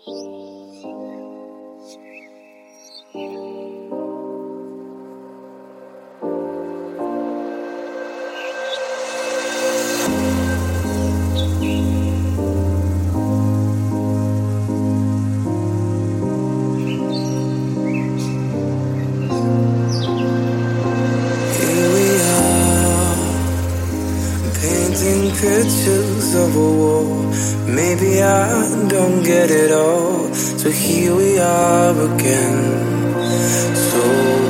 Pictures of a war. Maybe I don't get it all. So here we are again, so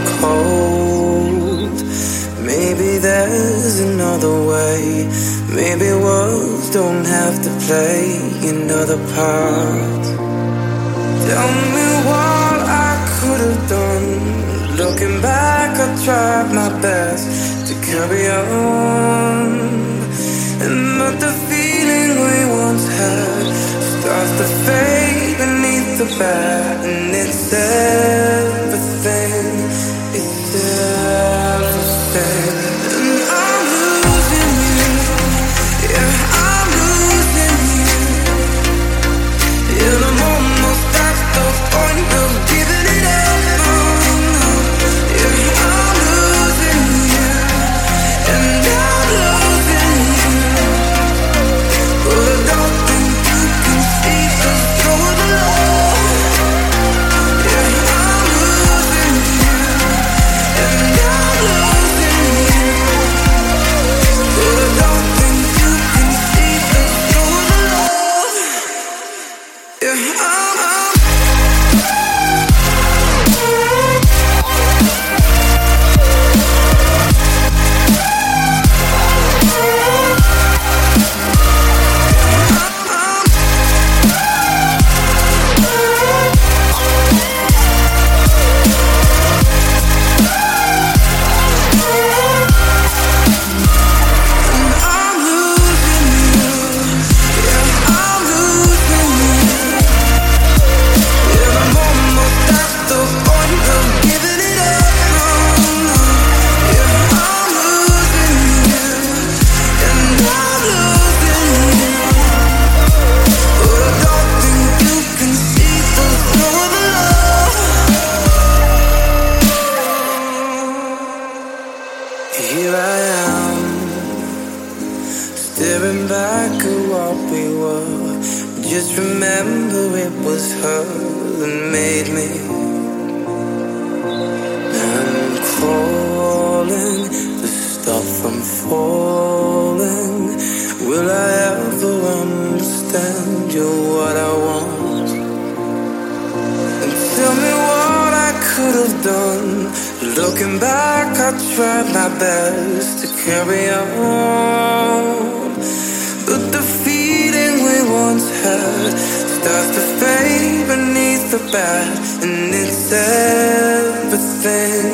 cold. Maybe there's another way. Maybe words don't have to play another part. Tell me what I could have done. Looking back, I tried my best to carry on. But the feeling we once had starts to fade beneath the bed. And it's everything, it's everything. And I'm losing you, yeah, I'm losing you. And I'm almost at the point of giving it up. Yeah, I'm losing you, and I'm losing you. But I don't think you can see the through the love. Yeah, I'm losing you, and I'm losing you. But I don't think you can see the through the love. Yeah, here I am, staring back at what we were. Just remember it was her that made me. I'm crawling to stop from falling. Will I ever understand you're what I want? And tell me what I could have done. Looking back, I tried my best to carry on. But the feeling we once had starts to fade beneath the bed. And it's everything,